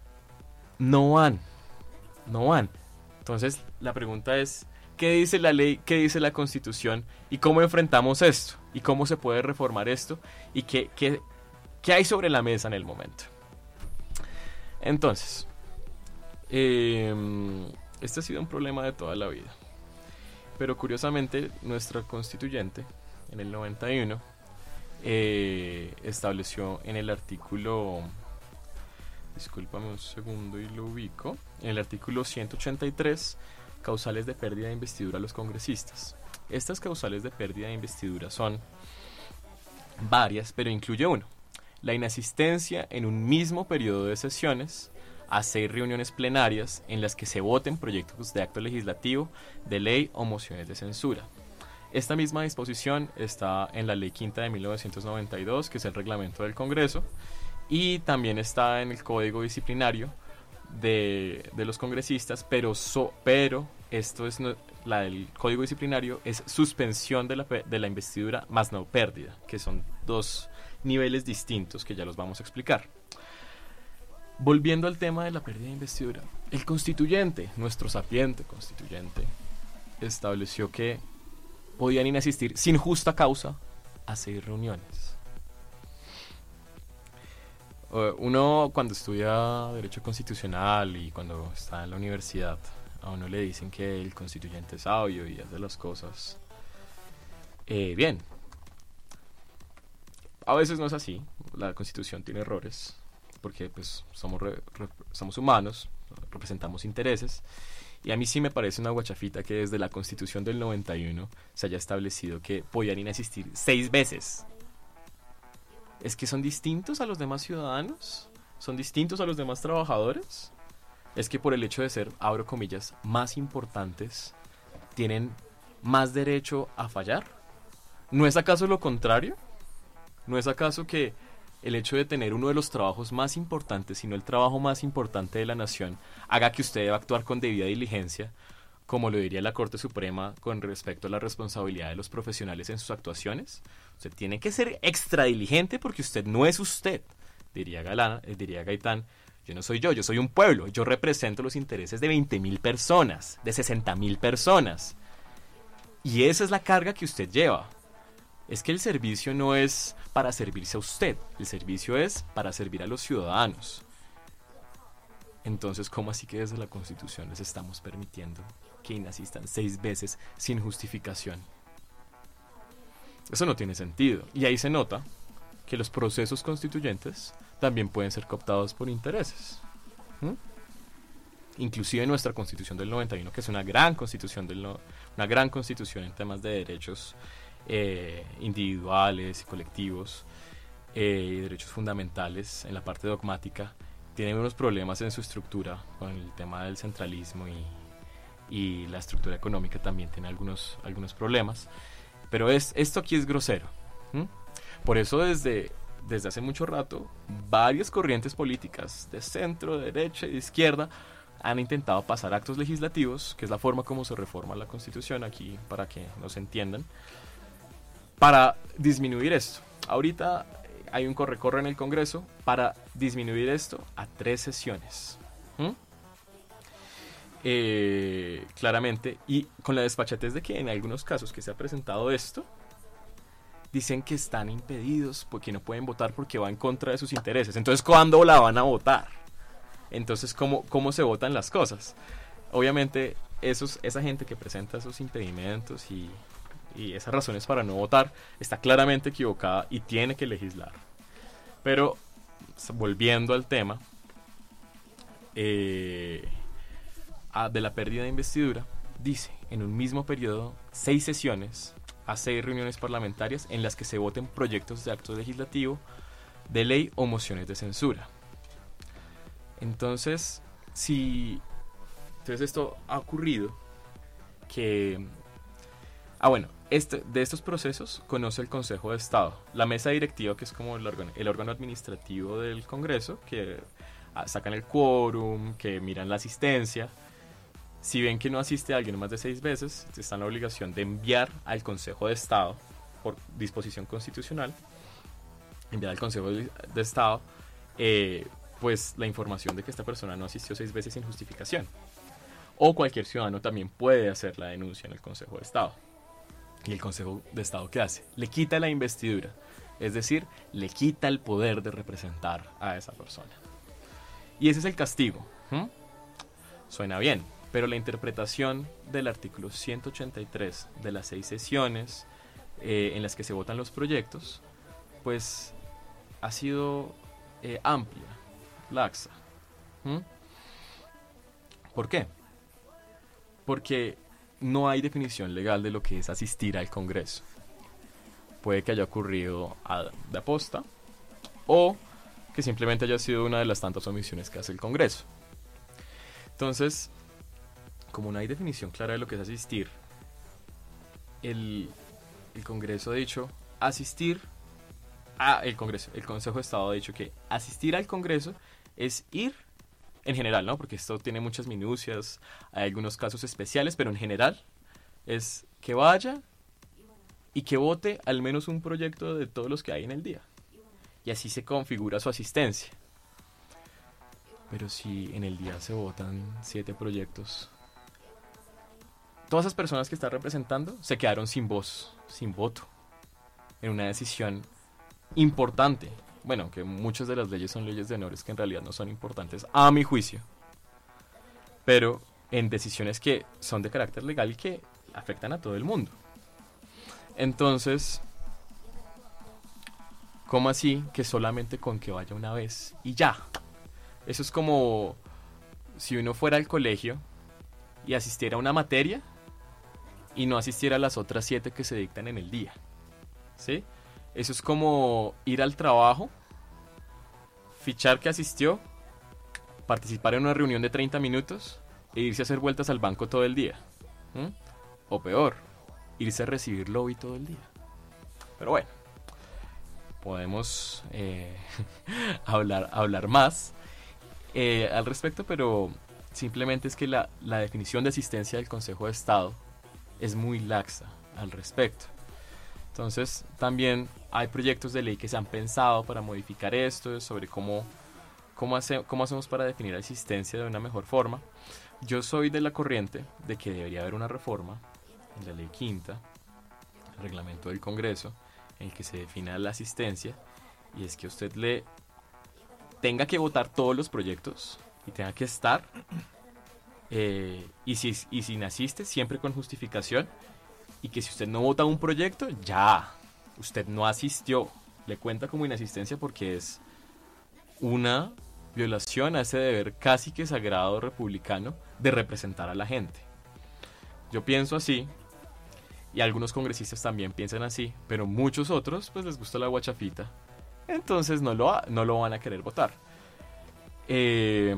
no van. No van. Entonces, la pregunta es, ¿qué dice la ley, qué dice la Constitución? ¿Y cómo enfrentamos esto? ¿Y cómo se puede reformar esto? ¿Y qué, qué, qué hay sobre la mesa en el momento? Entonces, eh, este ha sido un problema de toda la vida. Pero curiosamente, nuestra constituyente, en el noventa y uno, eh, estableció en el artículo, discúlpame un segundo y lo ubico, en el artículo ciento ochenta y tres, causales de pérdida de investidura a los congresistas. Estas causales de pérdida de investidura son varias, pero incluye uno: la inasistencia en un mismo periodo de sesiones a seis reuniones plenarias en las que se voten proyectos de acto legislativo, de ley o mociones de censura. Esta misma disposición está en la Ley Quinta de mil novecientos noventa y dos, que es el reglamento del Congreso, y también está en el Código Disciplinario de, de los congresistas, pero, so, pero esto es no, la del Código Disciplinario es suspensión de la, de la investidura más no pérdida, que son dos niveles distintos que ya los vamos a explicar. Volviendo al tema de la pérdida de investidura, el constituyente, nuestro sapiente constituyente, estableció que podían inasistir sin justa causa a seis reuniones. Uno cuando estudia Derecho Constitucional y cuando está en la universidad, a uno le dicen que el constituyente es sabio y hace las cosas eh, bien. A veces no es así, la Constitución tiene errores, porque pues somos, re, re, somos humanos, representamos intereses, y a mí sí me parece una guachafita que desde la Constitución del noventa y uno se haya establecido que podían inasistir seis veces. ¿Es que son distintos a los demás ciudadanos? ¿Son distintos a los demás trabajadores? ¿Es que por el hecho de ser, abro comillas, más importantes, tienen más derecho a fallar? ¿No es acaso lo contrario? ¿No es acaso que el hecho de tener uno de los trabajos más importantes, sino el trabajo más importante de la nación, haga que usted deba actuar con debida diligencia, como lo diría la Corte Suprema con respecto a la responsabilidad de los profesionales en sus actuaciones? Usted tiene que ser extra diligente porque usted no es usted, diría Galán, eh, diría Gaitán. Yo no soy yo, yo soy un pueblo, yo represento los intereses de veinte mil personas, de sesenta mil personas. Y esa es la carga que usted lleva. Es que el servicio no es para servirse a usted, el servicio es para servir a los ciudadanos. Entonces, ¿cómo así que desde la Constitución les estamos permitiendo que inasistan seis veces sin justificación? Eso no tiene sentido. Y ahí se nota que los procesos constituyentes también pueden ser cooptados por intereses. ¿Mm? Inclusive nuestra Constitución del noventa y uno, que es una gran constitución, del no, una gran constitución en temas de derechos eh, individuales y colectivos eh, y derechos fundamentales en la parte dogmática, tiene unos problemas en su estructura con el tema del centralismo y, y la estructura económica también tiene algunos, algunos problemas. Pero es, esto aquí es grosero. ¿Mm? Por eso desde, desde hace mucho rato, varias corrientes políticas de centro, de derecha y de izquierda han intentado pasar actos legislativos, que es la forma como se reforma la Constitución, aquí para que nos entiendan, para disminuir esto. Ahorita hay un corre-corre en el Congreso para disminuir esto a tres sesiones. ¿Mm? Eh, claramente, y con la desfachatez de que en algunos casos que se ha presentado esto, dicen que están impedidos porque no pueden votar porque va en contra de sus intereses. Entonces, ¿cuándo la van a votar? Entonces, ¿cómo, cómo se votan las cosas? Obviamente, esos, esa gente que presenta esos impedimentos y, y esas razones para no votar está claramente equivocada y tiene que legislar. Pero, volviendo al tema eh, a, de la pérdida de investidura, dice, en un mismo periodo, seis sesiones a seis reuniones parlamentarias en las que se voten proyectos de acto legislativo, de ley o mociones de censura. Entonces, si entonces esto ha ocurrido que ah bueno, este de estos procesos conoce el Consejo de Estado, la mesa directiva, que es como el órgano, el órgano administrativo del Congreso, que ah, sacan el quórum, que miran la asistencia. Si ven que no asiste a alguien más de seis veces, está en la obligación de enviar al Consejo de Estado, por disposición constitucional, enviar al Consejo de Estado, eh, pues la información de que esta persona no asistió seis veces sin justificación. O cualquier ciudadano también puede hacer la denuncia en el Consejo de Estado. ¿Y el Consejo de Estado qué hace? Le quita la investidura, es decir, le quita el poder de representar a esa persona. Y ese es el castigo. ¿Mm? Suena bien. Pero la interpretación del artículo ciento ochenta y tres de las seis sesiones eh, en las que se votan los proyectos, pues ha sido eh, amplia, laxa. ¿Mm? ¿Por qué? Porque no hay definición legal de lo que es asistir al Congreso. Puede que haya ocurrido a, de aposta o que simplemente haya sido una de las tantas omisiones que hace el Congreso. Entonces, como no hay definición clara de lo que es asistir, el, el Congreso ha dicho asistir a el Congreso, el Consejo de Estado ha dicho que asistir al Congreso es ir en general, ¿no? Porque esto tiene muchas minucias, hay algunos casos especiales, pero en general es que vaya y que vote al menos un proyecto de todos los que hay en el día. Y así se configura su asistencia. Pero si en el día se votan siete proyectos, todas esas personas que está representando se quedaron sin voz, sin voto, en una decisión importante. Bueno, que muchas de las leyes son leyes de honores que en realidad no son importantes, a mi juicio. Pero en decisiones que son de carácter legal y que afectan a todo el mundo. Entonces, ¿cómo así que solamente con que vaya una vez y ya? Eso es como si uno fuera al colegio y asistiera a una materia y no asistiera a las otras siete que se dictan en el día, ¿sí? Eso es como ir al trabajo, fichar que asistió, participar en una reunión de treinta minutos e irse a hacer vueltas al banco todo el día. ¿Mm? O peor, irse a recibir lobby todo el día. Pero bueno, podemos eh, hablar, hablar más eh, al respecto, pero simplemente es que la, la definición de asistencia del Consejo de Estado es muy laxa al respecto. Entonces, también hay proyectos de ley que se han pensado para modificar esto, sobre cómo, cómo, hace, cómo hacemos para definir asistencia de una mejor forma. Yo soy de la corriente de que debería haber una reforma en la ley quinta, el reglamento del Congreso, en el que se defina la asistencia, y es que usted le tenga que votar todos los proyectos y tenga que estar, eh, y, si, y si asiste, siempre con justificación. Y que si usted no vota un proyecto, ya, usted no asistió. Le cuenta como inasistencia porque es una violación a ese deber casi que sagrado republicano de representar a la gente. Yo pienso así, y algunos congresistas también piensan así, pero muchos otros pues les gusta la guachafita. Entonces no lo, no lo van a querer votar. Eh,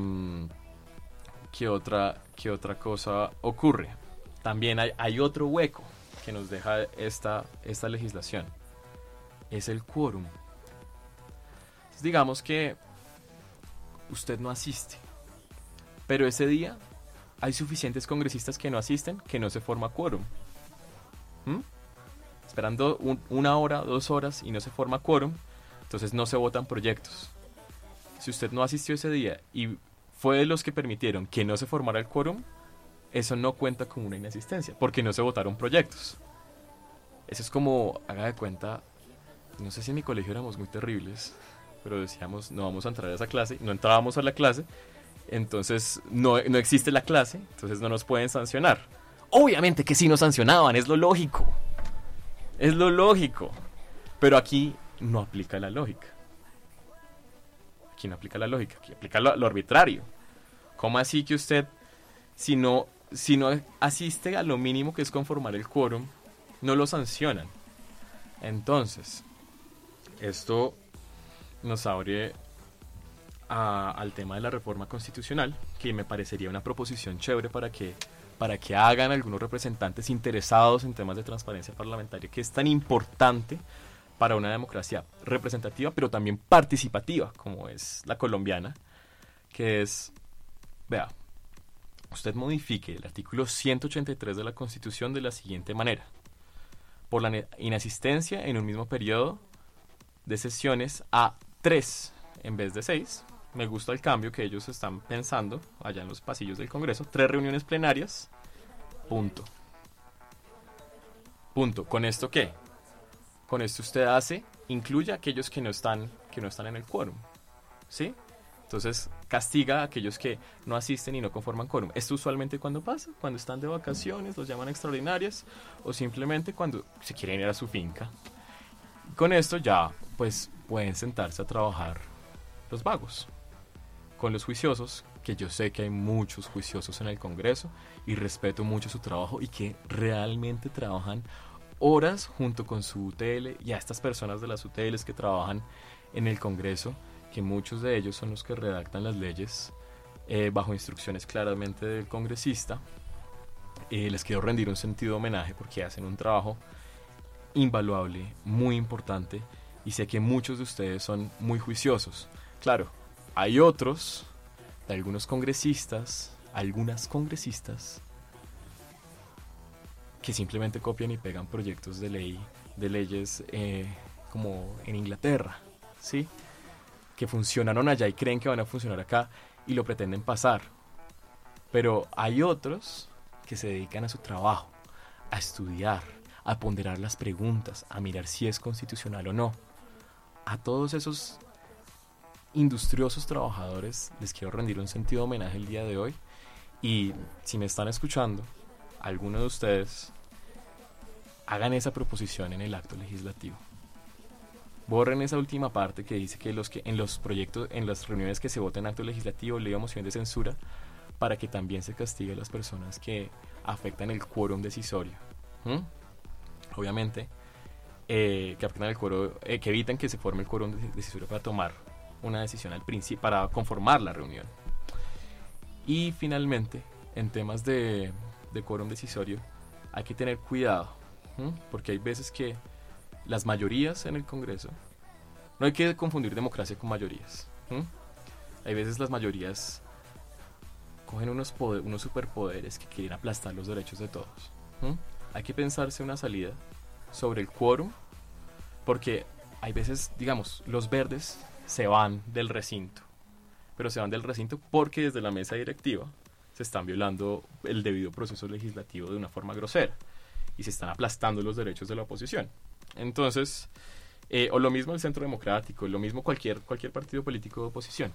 ¿qué otra, qué otra cosa ocurre? También hay, hay otro hueco que nos deja esta, esta legislación, es el quórum. Entonces, digamos que usted no asiste, pero ese día hay suficientes congresistas que no asisten, que no se forma quórum. ¿Mm? Esperando un, una hora, dos horas y no se forma quórum, entonces no se votan proyectos. Si usted no asistió ese día y fue de los que permitieron que no se formara el quórum, eso no cuenta como una inasistencia, porque no se votaron proyectos. Eso es como, haga de cuenta, no sé si en mi colegio éramos muy terribles, pero decíamos, no vamos a entrar a esa clase, no entrábamos a la clase, entonces no, no existe la clase, entonces no nos pueden sancionar. Obviamente que sí nos sancionaban, es lo lógico, es lo lógico, pero aquí no aplica la lógica. Aquí no aplica la lógica, aquí aplica lo, lo arbitrario. ¿Cómo así que usted, si no... si no asiste a lo mínimo que es conformar el quórum, no lo sancionan? Entonces, esto nos abre a, al tema de la reforma constitucional, que me parecería una proposición chévere para que, para que hagan algunos representantes interesados en temas de transparencia parlamentaria, que es tan importante para una democracia representativa, pero también participativa, como es la colombiana, que es, vea, usted modifique el artículo ciento ochenta y tres de la Constitución de la siguiente manera: por la inasistencia en un mismo periodo de sesiones a tres en vez de seis. Me gusta el cambio que ellos están pensando allá en los pasillos del Congreso. Tres reuniones plenarias, punto. Punto. ¿Con esto qué? Con esto usted hace, incluye a aquellos que no están, que no están en el quórum, ¿sí? Entonces castiga a aquellos que no asisten y no conforman quórum. Esto usualmente cuando pasa, cuando están de vacaciones, los llaman extraordinarias, o simplemente cuando se quieren ir a su finca. Con esto ya pues pueden sentarse a trabajar los vagos. Con los juiciosos, que yo sé que hay muchos juiciosos en el Congreso y respeto mucho su trabajo y que realmente trabajan horas junto con su U T L, y a estas personas de las U T Ls que trabajan en el Congreso, que muchos de ellos son los que redactan las leyes eh, bajo instrucciones claramente del congresista. Eh, les quiero rendir un sentido homenaje porque hacen un trabajo invaluable, muy importante, y sé que muchos de ustedes son muy juiciosos. Claro, hay otros de algunos congresistas, algunas congresistas, que simplemente copian y pegan proyectos de ley, de leyes eh, como en Inglaterra, ¿sí? Que funcionaron allá y creen que van a funcionar acá y lo pretenden pasar. Pero hay otros que se dedican a su trabajo, a estudiar, a ponderar las preguntas, a mirar si es constitucional o no. A todos esos industriosos trabajadores les quiero rendir un sentido homenaje el día de hoy. Y si me están escuchando, alguno de ustedes, hagan esa proposición en el acto legislativo. Borren esa última parte que dice que, los que en los proyectos, en las reuniones que se voten en acto legislativo, ley o moción de censura, para que también se castigue a las personas que afectan el quórum decisorio. ¿Mm? Obviamente, eh, que afectan el quórum, eh, que evitan que se forme el quórum decisorio para tomar una decisión al principio, para conformar la reunión. Y finalmente, en temas de, de quórum decisorio, hay que tener cuidado, ¿Mm? porque hay veces que las mayorías en el Congreso, no hay que confundir democracia con mayorías. ¿Mm? Hay veces las mayorías cogen unos, poder, unos superpoderes que quieren aplastar los derechos de todos. ¿Mm? Hay que pensarse una salida sobre el quórum, porque hay veces, digamos, los verdes se van del recinto, pero se van del recinto porque desde la mesa directiva se están violando el debido proceso legislativo de una forma grosera y se están aplastando los derechos de la oposición. Entonces, eh, o lo mismo el Centro Democrático, lo mismo cualquier, cualquier partido político de oposición.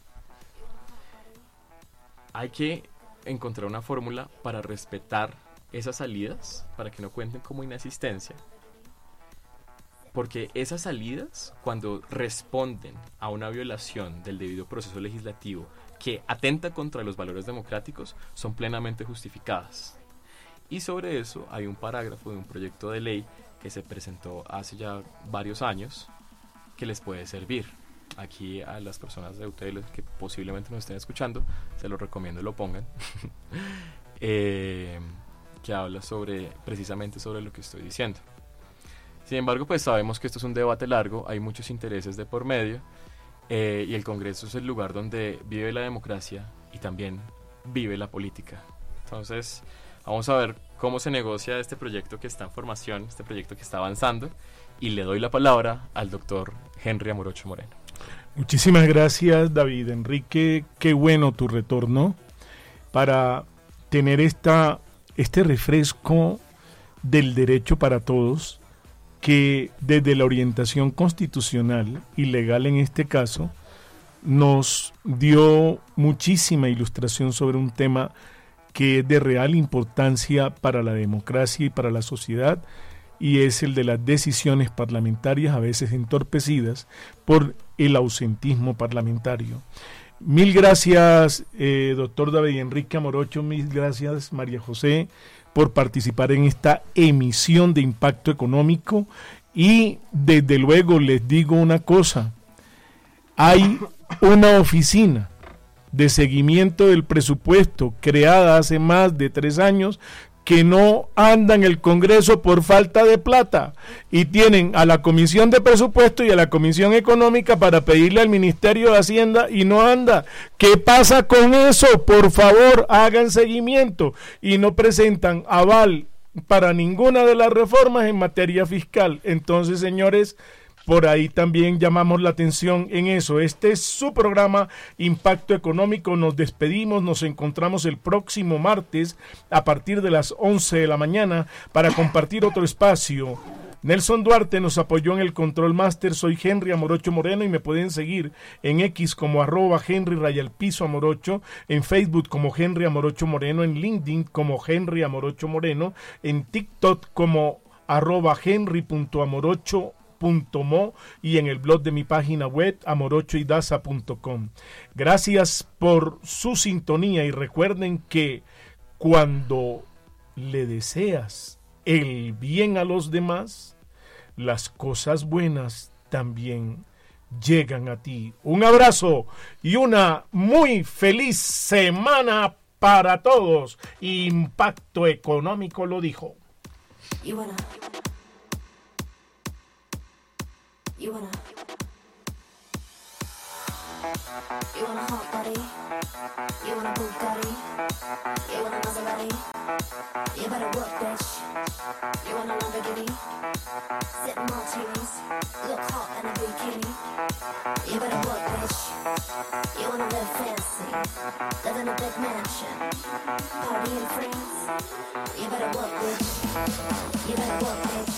Hay que encontrar una fórmula para respetar esas salidas, para que no cuenten como inasistencia, porque esas salidas, cuando responden a una violación del debido proceso legislativo que atenta contra los valores democráticos, son plenamente justificadas. Y sobre eso hay un parágrafo de un proyecto de ley que se presentó hace ya varios años que les puede servir. Aquí a las personas de ustedes que posiblemente nos estén escuchando, se los recomiendo lo pongan. eh, que habla sobre, precisamente sobre lo que estoy diciendo. Sin embargo, pues sabemos que esto es un debate largo, hay muchos intereses de por medio, eh, y el Congreso es el lugar donde vive la democracia y también vive la política. Entonces, vamos a ver cómo se negocia este proyecto que está en formación, este proyecto que está avanzando, y le doy la palabra al doctor Henry Amorocho Moreno. Muchísimas gracias, David Enrique. Qué bueno tu retorno para tener esta, este refresco del derecho para todos, que desde la orientación constitucional y legal en este caso, nos dio muchísima ilustración sobre un tema que es de real importancia para la democracia y para la sociedad, y es el de las decisiones parlamentarias a veces entorpecidas por el ausentismo parlamentario. Mil gracias, eh, doctor David Enrique Amorocho, mil gracias, María José, por participar en esta emisión de Impacto Económico, y desde luego les digo una cosa, hay una oficina de seguimiento del presupuesto creada hace más de tres años que no anda en el Congreso por falta de plata, y tienen a la Comisión de Presupuesto y a la Comisión Económica para pedirle al Ministerio de Hacienda y no anda. ¿Qué pasa con eso? Por favor, hagan seguimiento, y no presentan aval para ninguna de las reformas en materia fiscal. Entonces, señores, por ahí también llamamos la atención en eso. Este es su programa Impacto Económico. Nos despedimos, nos encontramos el próximo martes a partir de las once de la mañana para compartir otro espacio. Nelson Duarte nos apoyó en el Control Master. Soy Henry Amorocho Moreno y me pueden seguir en X como arroba Henry Rayal Piso Amorocho, en Facebook como Henry Amorocho Moreno, en LinkedIn como Henry Amorocho Moreno, en TikTok como arroba Henry punto amorocho punto mo y en el blog de mi página web amorocho y daza punto com. Gracias por su sintonía, y recuerden que cuando le deseas el bien a los demás, las cosas buenas también llegan a ti. Un abrazo y una muy feliz semana para todos. Impacto Económico lo dijo. You wanna, you wanna, You want a hot body? You want a Bugatti? You want a Maserati? You better work, bitch. You want a Lamborghini? Sip martinis, look hot in a bikini. You better work, bitch. You wanna live fancy, live in a big mansion, party in France. You better work, bitch. You better work, bitch.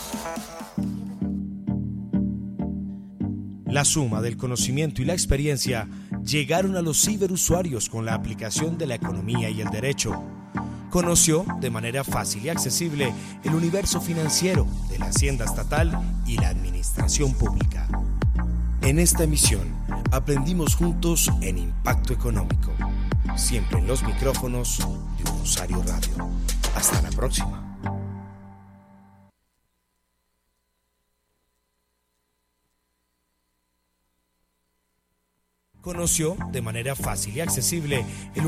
La suma del conocimiento y la experiencia llegaron a los ciberusuarios con la aplicación de la economía y el derecho. Conoció de manera fácil y accesible el universo financiero de la hacienda estatal y la administración pública. En esta emisión aprendimos juntos en Impacto Económico, siempre en los micrófonos de Un Rosario Radio. Hasta la próxima. Conoció de manera fácil y accesible el